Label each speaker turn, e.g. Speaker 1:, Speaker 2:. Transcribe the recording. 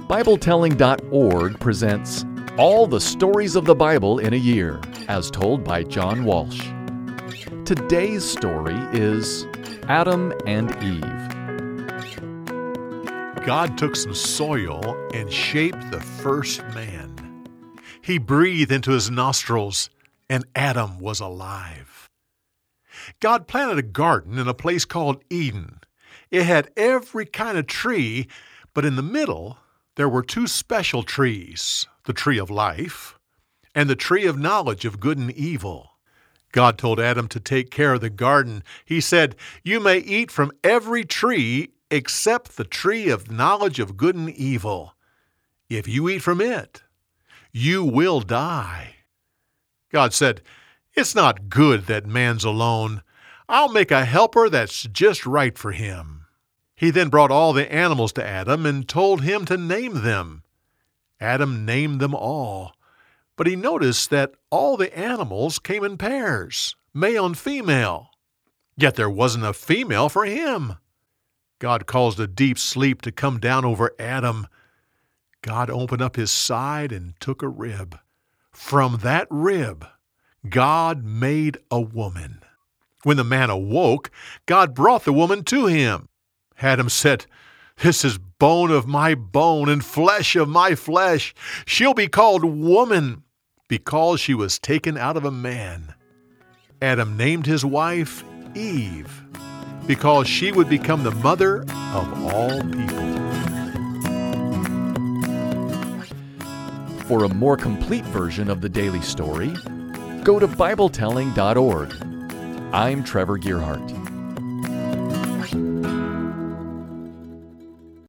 Speaker 1: BibleTelling.org presents All the Stories of the Bible in a Year, as told by John Walsh. Today's story is Adam and Eve.
Speaker 2: God took some soil and shaped the first man. He breathed into his nostrils, and Adam was alive. God planted a garden in a place called Eden. It had every kind of tree, but in the middle, there were two special trees, the tree of life and the tree of knowledge of good and evil. God told Adam to take care of the garden. He said, "You may eat from every tree except the tree of knowledge of good and evil. If you eat from it, you will die." God said, "It's not good that man's alone. I'll make a helper that's just right for him." He then brought all the animals to Adam and told him to name them. Adam named them all, but he noticed that all the animals came in pairs, male and female. Yet there wasn't a female for him. God caused a deep sleep to come down over Adam. God opened up his side and took a rib. From that rib, God made a woman. When the man awoke, God brought the woman to him. Adam said, "This is bone of my bone and flesh of my flesh. She'll be called woman because she was taken out of a man." Adam named his wife Eve because she would become the mother of all people.
Speaker 1: For a more complete version of the daily story, go to BibleTelling.org. I'm Trevor Gearhart.